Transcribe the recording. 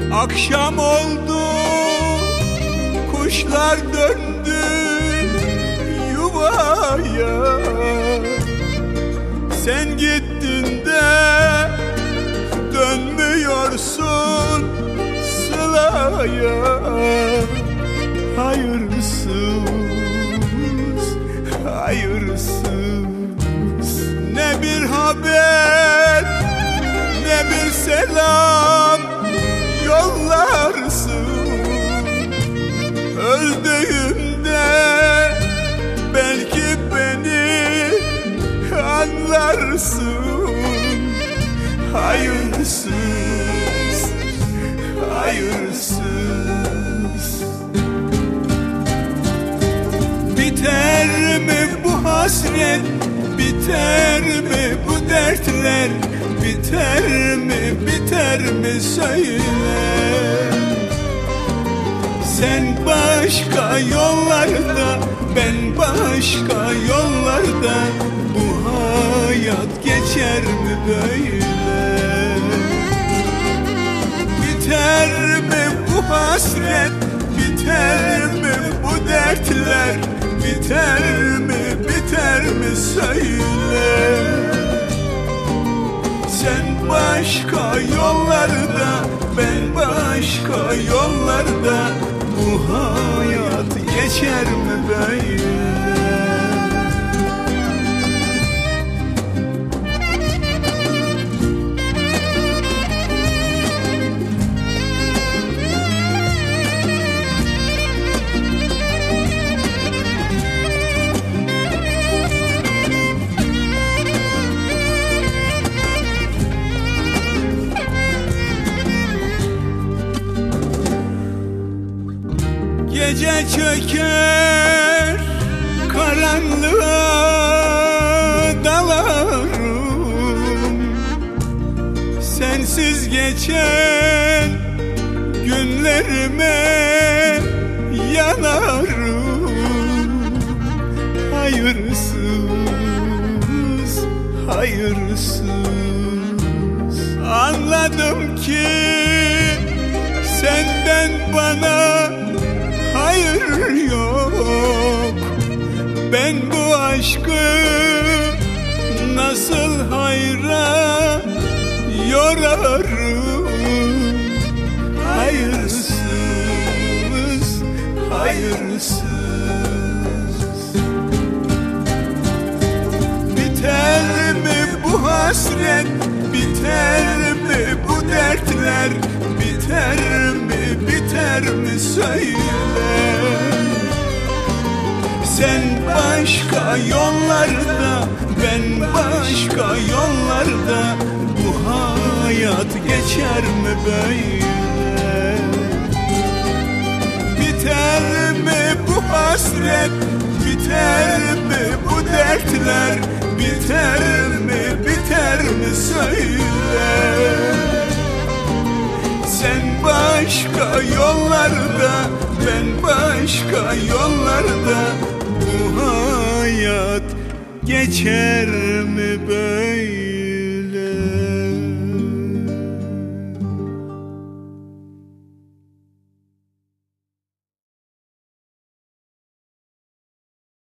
Akşam oldu, kuşlar döndü yuvaya. Sen gittin de dönmüyorsun Sıla'ya. Hayırsız, hayırsız. Ne bir haber, ne bir selam yollarsın. Öldüğümde belki beni anlarsın. Hayırsız, hayırsız. Biter mi bu hasret, biter mi bu dertler, biter mi, biter mi söyle. Sen başka yollarda, ben başka yollarda, bu hayat geçer mi böyle? Biter mi bu hasret, biter mi bu dertler, biter mi, biter mi söyle. Sen başka yollarda, ben başka yollarda, bu hayat geçer mi böyle? Gece çöker, karanlığa dalarım. Sensiz geçen günlerime yanarım. Hayırsız, hayırsız. Anladım ki senden bana hayır yok. Ben bu aşkı nasıl hayra yorarım. Hayırsız, hayırsız. Biter mi bu hasret, biter mi bu dertler, biter mi, biter mi söyle. Sen başka yollarda, ben başka yollarda, bu hayat geçer mi böyle? Biter mi bu hasret, biter mi bu dertler, biter mi, biter mi söyle. Sen başka yollarda, ben başka yollarda, bu hayat geçer mi böyle?